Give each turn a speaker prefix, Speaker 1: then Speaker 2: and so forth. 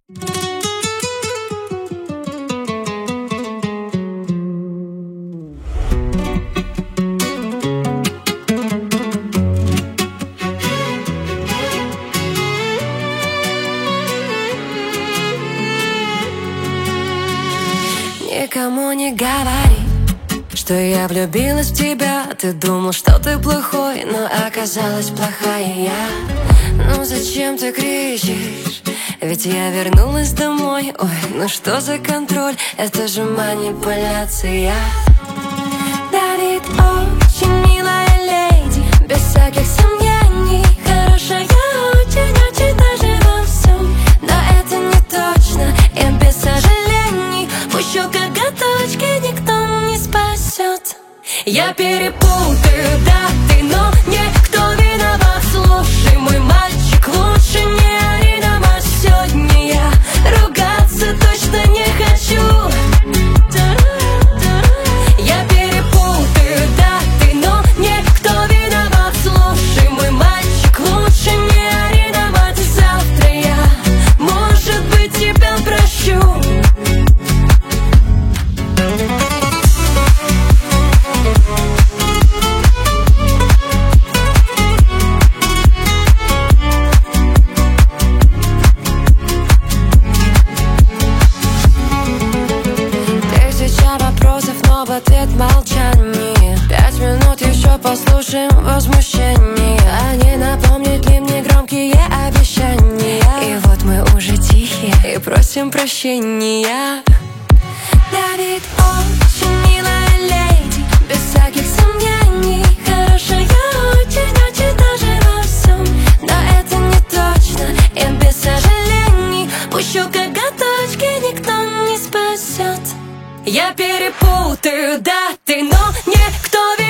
Speaker 1: Никому не говори, что я влюбилась в тебя. Ты думал, что ты плохой, но оказалась плохая я. Ну зачем ты кричишь? Ведь я вернулась домой. Ой, ну что за контроль? Это же манипуляция. Давид очень милая леди, без всяких сомнений. Хорошая очень-очень даже во всем. Но это не точно, и без сожалений. Пущу коготочки, никто не спасет. Я перепутаю даты, но никто виноват. Слушай, мой мальчик, лучше не ори на мать. Сегодня я ругаться точно не хочу. Я перепутаю даты, но никто виноват. Слушай, мой мальчик, лучше не ори на мать. Завтра я, может быть, тебя прощу. Но в ответ молчание. 5 минут еще послушаем возмущение. А не напомнят ли мне громкие обещания? И вот мы уже тихие и просим прощения. Давид очень милая леди, без всяких сомнений. Хорошая очень-очень даже во всем. Но это не точно, и без сожалений. Пущу коготочки, никто не спасет. Я перепутаю даты, но никто